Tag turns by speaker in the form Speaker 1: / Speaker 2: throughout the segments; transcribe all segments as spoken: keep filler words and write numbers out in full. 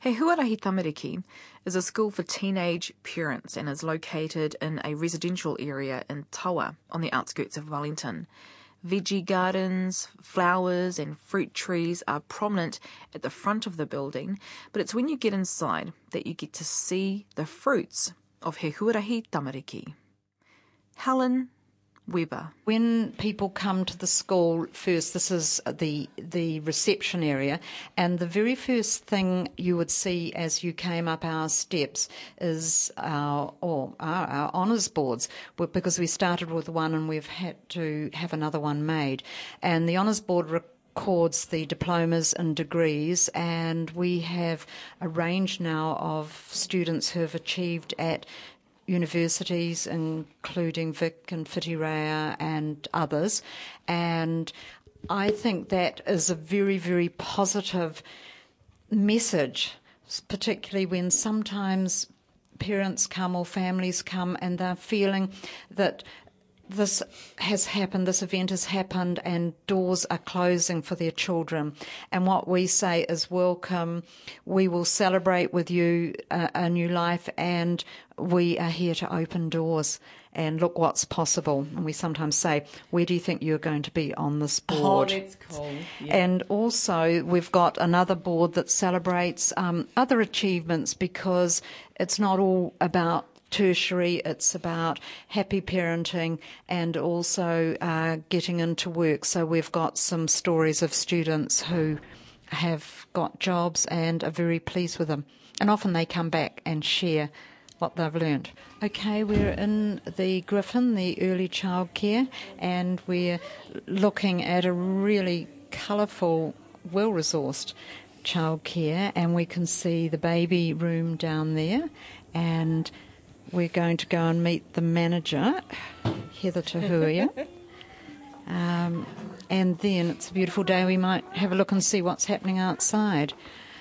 Speaker 1: He Huarahi Tamariki is a school for teenage parents and is located in a residential area in Tawa on the outskirts of Wellington. Veggie gardens, flowers and fruit trees are prominent at the front of the building, but it's when you get inside that you get to see the fruits of He Huarahi Tamariki. Helen Weber.
Speaker 2: When people come to the school first, this is the the reception area, and the very first thing you would see as you came up our steps is our or our, our honours boards, because we started with one and we've had to have another one made. And the honours board records the diplomas and degrees, and we have a range now of students who have achieved at universities, including Vic and Whitireia and others, and I think that is a very, very positive message, particularly when sometimes parents come or families come and they're feeling that this has happened, this event has happened, and doors are closing for their children. And what we say is, welcome, we will celebrate with you a, a new life, and we are here to open doors and look what's possible. And we sometimes say, where do you think you're going to be on this board?
Speaker 3: Oh, that's cool. Yeah.
Speaker 2: And also we've got another board that celebrates um, other achievements, because it's not all about tertiary, it's about happy parenting and also uh, getting into work. So we've got some stories of students who have got jobs and are very pleased with them. And often they come back and share what they've learned. Okay, we're in the Griffin, the early childcare, and we're looking at a really colourful, well-resourced childcare, and we can see the baby room down there, and we're going to go and meet the manager, Heather Tahuia. um, and then it's a beautiful day. We might have a look and see what's happening outside.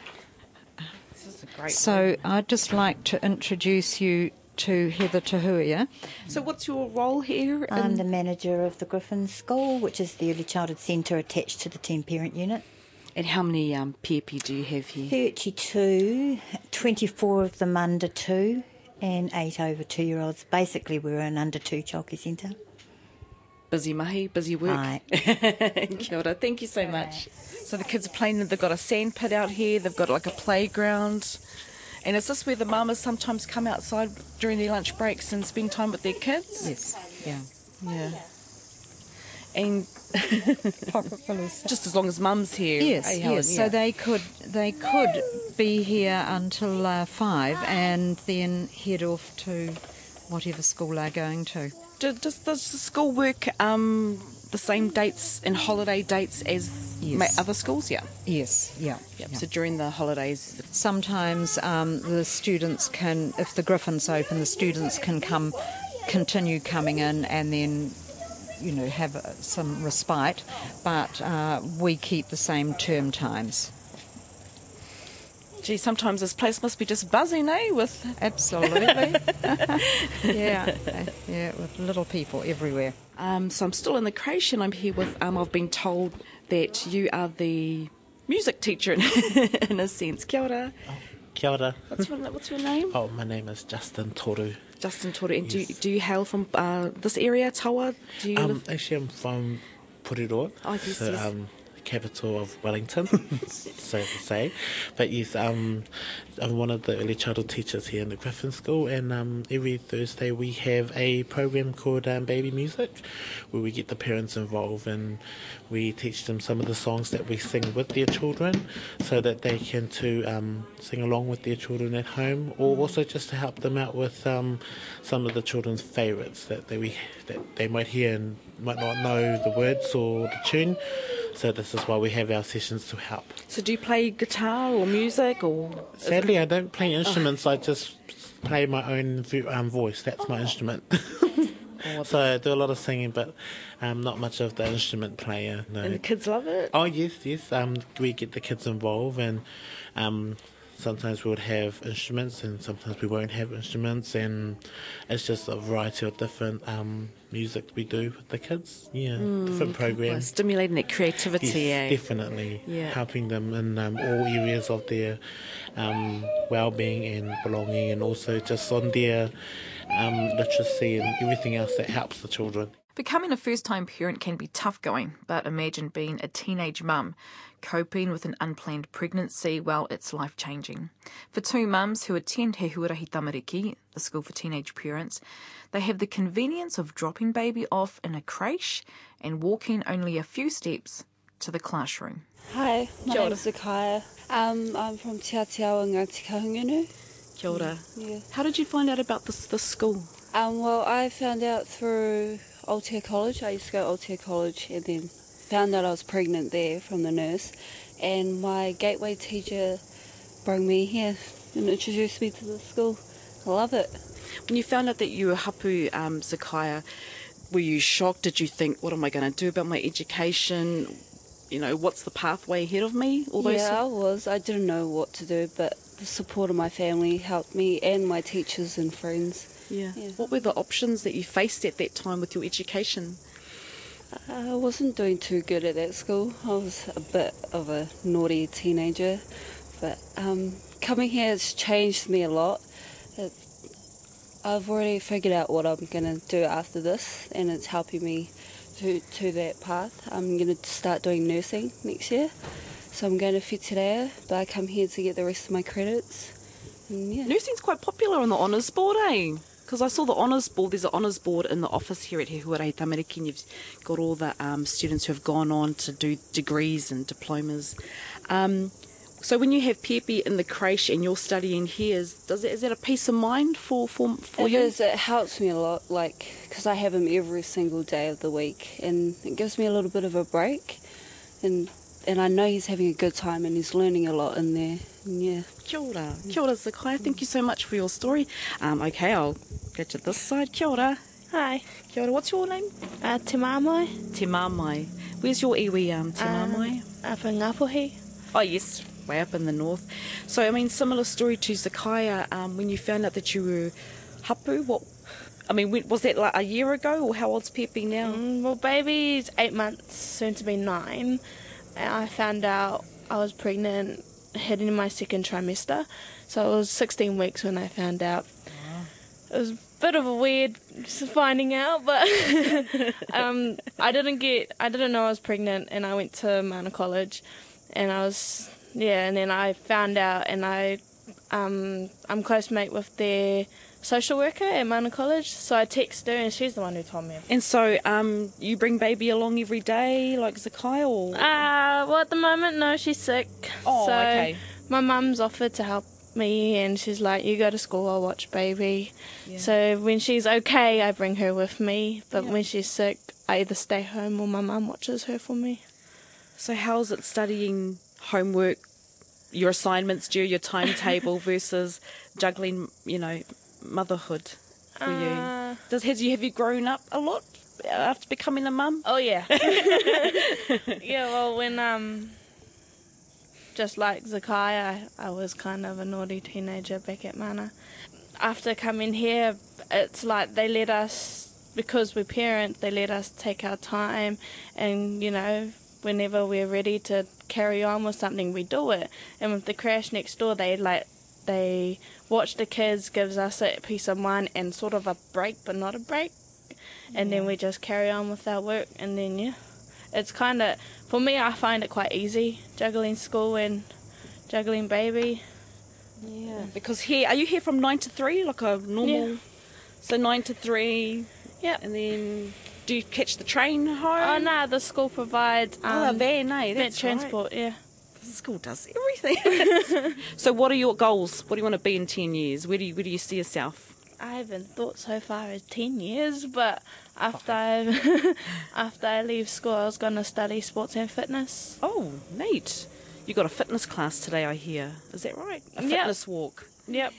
Speaker 1: This is a great
Speaker 2: So
Speaker 1: room.
Speaker 2: I'd just like to introduce you to Heather Tahuia.
Speaker 1: So what's your role here?
Speaker 4: I'm
Speaker 1: in-
Speaker 4: the manager of the Griffin School, which is the early childhood centre attached to the ten-parent unit.
Speaker 1: And how many um, P E P do you have here?
Speaker 4: thirty-two, twenty-four of them under two, and eight over two-year-olds. Basically, we're an under-two childcare centre.
Speaker 1: Busy mahi, busy work.
Speaker 4: Right.
Speaker 1: Kia ora. Thank you so much. So the kids are playing, they've got a sand pit out here, they've got like a playground. And is this where the mamas sometimes come outside during their lunch breaks and spend time with their kids?
Speaker 2: Yes, yeah.
Speaker 1: Yeah. And just as long as mum's here.
Speaker 2: Yes,
Speaker 1: eh, Helen?
Speaker 2: yes.
Speaker 1: Yeah.
Speaker 2: So they could they could be here until uh, five, and then head off to whatever school they're going to.
Speaker 1: Do, does, does the school work um, the same dates and holiday dates as
Speaker 2: Yes.
Speaker 1: ma- other schools? Yeah.
Speaker 2: Yes, yeah.
Speaker 1: Yep.
Speaker 2: yeah.
Speaker 1: So during the holidays.
Speaker 2: Sometimes um, the students can, if the Griffin's open, the students can come, continue coming in, and then, you know, have uh, some respite, but uh, we keep the same term times.
Speaker 1: Gee, sometimes this place must be just buzzing, eh? With
Speaker 2: Absolutely. yeah, uh, yeah, with little people everywhere.
Speaker 1: um, so I'm still in the creche, and I'm here with. Um, I've been told that you are the music teacher in, in a sense. Kia ora.
Speaker 5: Oh, kia ora.
Speaker 1: What's your What's your name?
Speaker 5: Oh, my name is Justin Toru.
Speaker 1: Justin Toru. And
Speaker 5: Yes.
Speaker 1: do do you hail from uh, this area, Tawa? Do you
Speaker 5: Um,
Speaker 1: live?
Speaker 5: actually, I'm from Puriroa,
Speaker 1: Oh, yes,
Speaker 5: the
Speaker 1: yes.
Speaker 5: um, capital of Wellington, so to say. But yes, um, I'm one of the early childhood teachers here in the Griffin School, and um, every Thursday we have a program called um, Baby Music, where we get the parents involved and we teach them some of the songs that we sing with their children, so that they can to um, sing along with their children at home, or also just to help them out with um, some of the children's favourites that they we that they might hear and might not know the words or the tune. So this is why we have our sessions to help.
Speaker 1: So do you play guitar or music or?
Speaker 5: Sadly, I don't play instruments. I just play my own vo- um, voice. That's my instrument. So I do a lot of singing, but um, not much of the instrument player. No.
Speaker 1: And the kids love it.
Speaker 5: Oh yes, yes. Um, we get the kids involved, and um, sometimes we would have instruments and sometimes we won't have instruments, and it's just a variety of different um, music we do with the kids. Yeah, mm, different programs.
Speaker 1: Well, stimulating their creativity,
Speaker 5: yes,
Speaker 1: eh?
Speaker 5: Definitely.
Speaker 1: Yeah.
Speaker 5: Helping them in um, all areas of their um, well-being and belonging, and also just on their um, literacy and everything else that helps the children.
Speaker 1: Becoming a first-time parent can be tough going, but imagine being a teenage mum, coping with an unplanned pregnancy. Well, it's life-changing. For two mums who attend He Huarahi Tamariki, the school for teenage parents, they have the convenience of dropping baby off in a creche and walking only a few steps to the classroom.
Speaker 3: Hi, my name is Zakaya. Um, I'm from Te Atiawa Ngāti Kahungunu.
Speaker 1: Kia ora.
Speaker 3: Yeah.
Speaker 1: How did you find out about this, this school?
Speaker 3: Um, well, I found out through Aotea College. I used to go to Aotea College and then found out I was pregnant there from the nurse. And my gateway teacher brought me here and introduced me to the school. I love it.
Speaker 1: When you found out that you were hapu, um, Zakaya, were you shocked? Did you think, what am I going to do about my education? You know, what's the pathway ahead of me? All those
Speaker 3: yeah,
Speaker 1: sort-
Speaker 3: I was. I didn't know what to do, but the support of my family helped me and my teachers and friends.
Speaker 1: Yeah.
Speaker 3: Yeah.
Speaker 1: What were the options that you faced at that time with your education?
Speaker 3: I wasn't doing too good at that school. I was a bit of a naughty teenager, but um, coming here has changed me a lot. It, I've already figured out what I'm going to do after this, and it's helping me to, to that path. I'm going to start doing nursing next year, so I'm going to Whitireia, but I come here to get the rest of my credits. And yeah.
Speaker 1: Nursing's quite popular on the honours board, eh? Because I saw the honours board, there's an honours board in the office here at He Huarahi Tamariki, and you've got all the um, students who have gone on to do degrees and diplomas. Um, so when you have Pepe in the creche and you're studying here, is, does it, is that a peace of mind for, for, for
Speaker 3: It
Speaker 1: you?
Speaker 3: is, it helps me a lot, like, because I have him every single day of the week, and it gives me a little bit of a break, and and I know he's having a good time and he's learning a lot in there, and yeah.
Speaker 1: Kia ora. Kia ora, Zakaya. Thank you so much for your story. Um, okay, I'll go to this side. Kia ora.
Speaker 6: Hi,
Speaker 1: Kia ora. What's your name?
Speaker 6: uh, Te Māmai,
Speaker 1: Te Māmai. Where's your iwi, um, Te Māmai?
Speaker 6: uh, from Ngapuhi.
Speaker 1: Oh, yes, way up in the north. So, I mean, similar story to Zakaya. Um, when you found out that you were hapu, what... I mean, when- was that like a year ago, or how old's Pepe now?
Speaker 6: Mm, well, baby's eight months, soon to be nine. And I found out I was pregnant, heading in my second trimester. So it was sixteen weeks when I found out. Wow. It was a bit of a weird finding out, but um, I didn't get, I didn't know I was pregnant, and I went to Mana College, and I was, yeah, and then I found out, and I, um, I'm close mate with their social worker at Mana College, so I texted her, and she's the one who told me.
Speaker 1: And so, um, you bring baby along every day, like Zakaya, or...?
Speaker 6: Uh, well, at the moment, no, she's sick.
Speaker 1: Oh,
Speaker 6: so
Speaker 1: okay.
Speaker 6: My mum's offered to help me, and she's like, you go to school, I'll watch baby.
Speaker 1: Yeah.
Speaker 6: So when she's okay, I bring her with me, but
Speaker 1: Yeah.
Speaker 6: when she's sick, I either stay home or my mum watches her for me.
Speaker 1: So how's it studying homework, your assignments due, your timetable versus juggling, you know, motherhood for
Speaker 6: Uh,
Speaker 1: you? Does has you have you grown up a lot after becoming a mum?
Speaker 6: Oh, yeah. Yeah, well, when, um, just like Zakaya, I, I was kind of a naughty teenager back at Mana. After coming here, it's like they let us, because we're parents, they let us take our time, and, you know, whenever we're ready to carry on with something, we do it. And with the crash next door, they, like, they watch the kids, gives us a peace of mind and sort of a break, but not a break. And then we just carry on with our work, and then, yeah. It's kind of, for me, I find it quite easy, juggling school and juggling baby.
Speaker 1: Yeah. Because here, are you here from nine to three, like a normal?
Speaker 6: Yeah.
Speaker 1: So nine to three.
Speaker 6: Yeah.
Speaker 1: And then do you catch the train home?
Speaker 6: Oh, no, the school provides um,
Speaker 1: Oh, a van, eh?
Speaker 6: vet
Speaker 1: That's
Speaker 6: transport, yeah.
Speaker 1: Right. The school does everything. So what are your goals? What do you want to be in ten years? Where do you, where do you see yourself?
Speaker 6: I haven't thought so far as ten years, but after I after I leave school, I was going to study sports and fitness.
Speaker 1: Oh, neat. You got a fitness class today, I hear. Is that right? A
Speaker 6: Yep.
Speaker 1: fitness walk.
Speaker 6: Yep.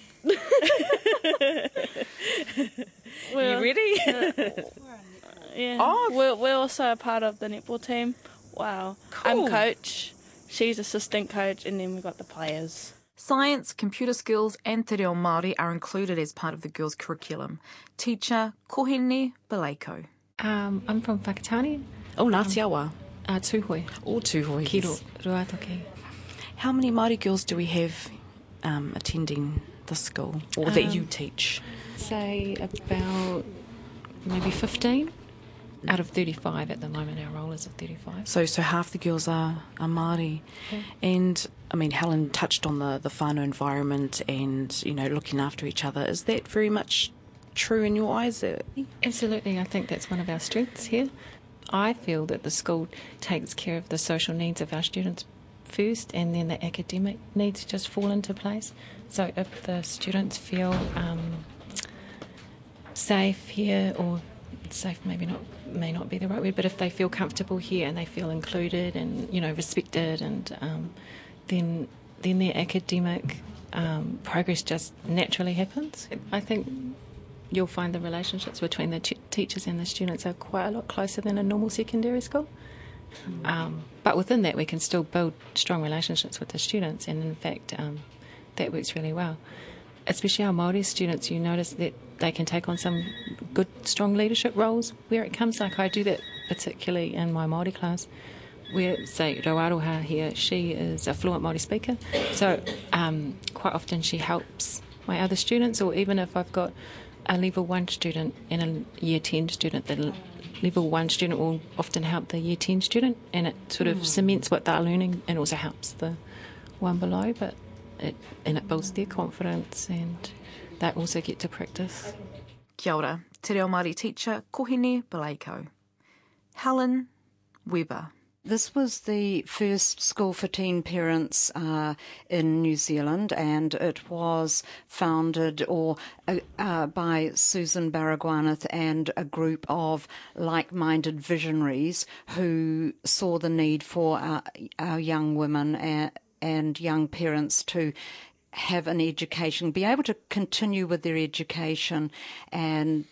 Speaker 1: Are you ready?
Speaker 6: Yeah.
Speaker 1: Oh,
Speaker 6: we're, we're also a part of the netball team. Wow.
Speaker 1: Cool.
Speaker 6: I'm coach. She's assistant coach, and then we've got the players.
Speaker 1: Science, computer skills and te reo Māori are included as part of the girls' curriculum. Teacher Kohene Beleiko.
Speaker 7: Um, I'm from Whakatane,
Speaker 8: Oh, Ngāti Awa.
Speaker 7: uh, Tūhoi,
Speaker 8: Or Tūhoi.
Speaker 7: ki
Speaker 8: yes.
Speaker 7: ro- Ruatoki.
Speaker 8: How many Māori girls do we have um, attending the school, or that
Speaker 7: Um,
Speaker 8: you teach?
Speaker 7: Say about maybe fifteen out of thirty-five at the moment. Our roll is of thirty-five.
Speaker 8: So, so half the girls are, are Māori.
Speaker 7: Okay.
Speaker 8: And, I mean, Helen touched on the, the whānau environment and, you know, looking after each other. Is that very much true in your eyes? Uh,
Speaker 7: Absolutely, I think that's one of our strengths here. I feel that the school takes care of the social needs of our students first, and then the academic needs just fall into place. So if the students feel um, safe here, or safe maybe not may not be the right word, but if they feel comfortable here and they feel included and, you know, respected, and um, then then their academic um, progress just naturally happens. I think you'll find the relationships between the t- teachers and the students are quite a lot closer than a normal secondary school. Um, but within that, we can still build strong relationships with the students, and in fact, um, that works really well. Especially our Māori students, you notice that they can take on some good, strong leadership roles where it comes. Like I do that particularly in my Māori class, where, say, Rauaroha here, she is a fluent Māori speaker, so um, quite often she helps my other students, or even if I've got a level one student and a year ten student, the level one student will often help the year ten student, and it sort of cements what they're learning and also helps the one below, but it and it builds their confidence, and they also get to practice.
Speaker 1: Kia ora, te reo Māori teacher Kohene Beleiko. Helen Weber.
Speaker 2: This was the first school for teen parents uh, in New Zealand, and it was founded or uh, uh, by Susan Baragwanath and a group of like-minded visionaries who saw the need for our, our young women and, and young parents to have an education, be able to continue with their education and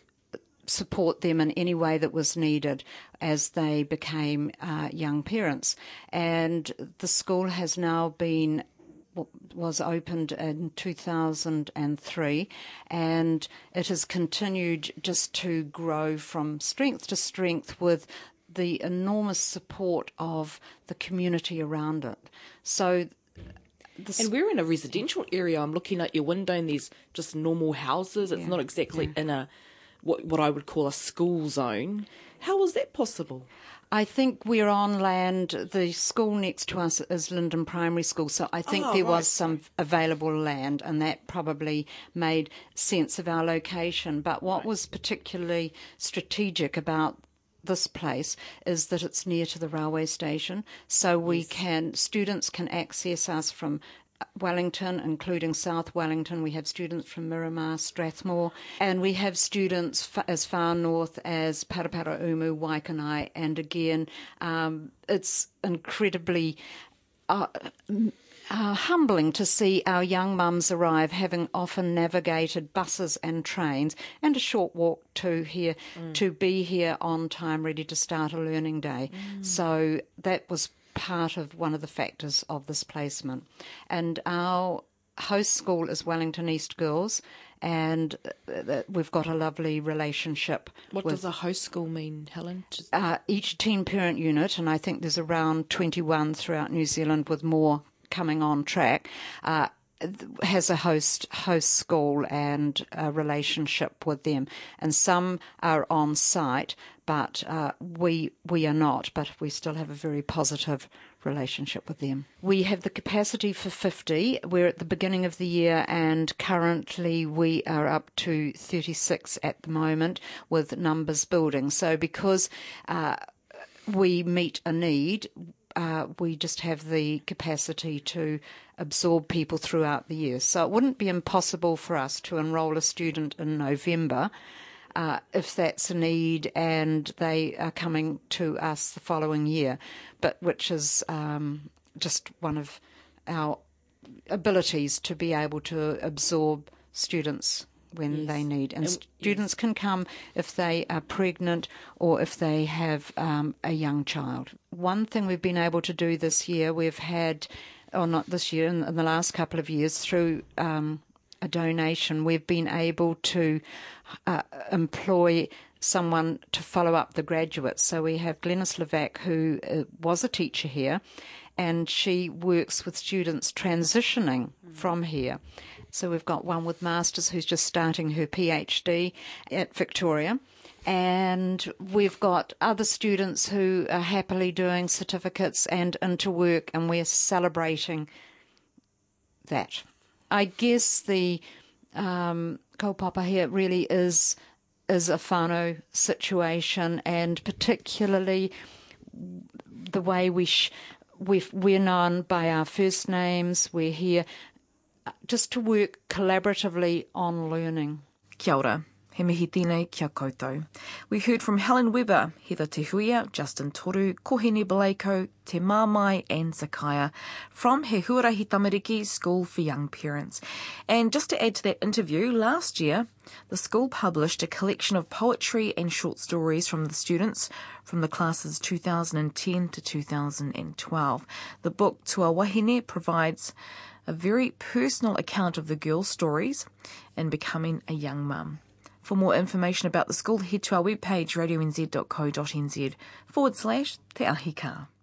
Speaker 2: support them in any way that was needed as they became uh, young parents. And the school has now been was opened in two thousand three, and it has continued just to grow from strength to strength with the enormous support of the community around it. So the
Speaker 8: And we're in a residential area. I'm looking at your window and there's just normal houses. It's
Speaker 2: Yeah,
Speaker 8: not exactly
Speaker 2: yeah.
Speaker 8: in a what what I would call a school zone. How was that possible?
Speaker 2: I think we're on land. The school next to us is Linden Primary School, so I think
Speaker 8: Oh,
Speaker 2: there
Speaker 8: right.
Speaker 2: was some available land, and that probably made sense of our location. But what was particularly strategic about this place is that it's near to the railway station, so we can students can access us from Wellington, including South Wellington. We have students from Miramar, Strathmore, and we have students f- as far north as Paraparaumu, Waikanai, and again, um, it's incredibly uh, uh, humbling to see our young mums arrive, having often navigated buses and trains and a short walk to here, mm. to be here on time, ready to start a learning day. Mm. So that was part of one of the factors of this placement. And our host school is Wellington East Girls, and we've got a lovely relationship.
Speaker 8: What
Speaker 2: with,
Speaker 8: does a host school mean, Helen? Just...
Speaker 2: Uh, each teen parent unit, and I think there's around twenty-one throughout New Zealand with more coming on track, uh, has a host host school and a relationship with them. And some are on site, but uh, we we are not, but we still have a very positive relationship with them. We have the capacity for fifty. We're at the beginning of the year, and currently we are up to thirty-six at the moment, with numbers building. So because uh, we meet a need, uh, we just have the capacity to absorb people throughout the year. So it wouldn't be impossible for us to enrol a student in November Uh, if that's a need, and they are coming to us the following year, but which is um, just one of our abilities to be able to absorb students when
Speaker 8: Yes.
Speaker 2: they need. And
Speaker 8: And-
Speaker 2: students can come if they are pregnant or if they have um, a young child. One thing we've been able to do this year, we've had or not this year, in, in the last couple of years, through um, a donation, we've been able to uh, employ someone to follow up the graduates. So we have Glenys Levac, who uh, was a teacher here, and she works with students transitioning mm. from here. So we've got one with Masters who's just starting her PhD at Victoria, and we've got other students who are happily doing certificates and into work, and we're celebrating that. I guess the um, kaupapa here really is is a whānau situation, and particularly the way we sh- we've, we're known by our first names. We're here just to work collaboratively on learning.
Speaker 1: Kia ora. He mihi tēnei kia koutou. We heard from Helen Weber, Heather Te Huia, Justin Toru, Kohene Baleko, Te Māmai and Zakaya from He Huarahi Tamariki School for Young Parents. And just to add to that interview, last year the school published a collection of poetry and short stories from the students from the classes two thousand ten to two thousand twelve. The book Tua Wahine provides a very personal account of the girls' stories in becoming a young mum. For more information about the school, head to our webpage radio n z dot co dot n z forward slash te ahi ka.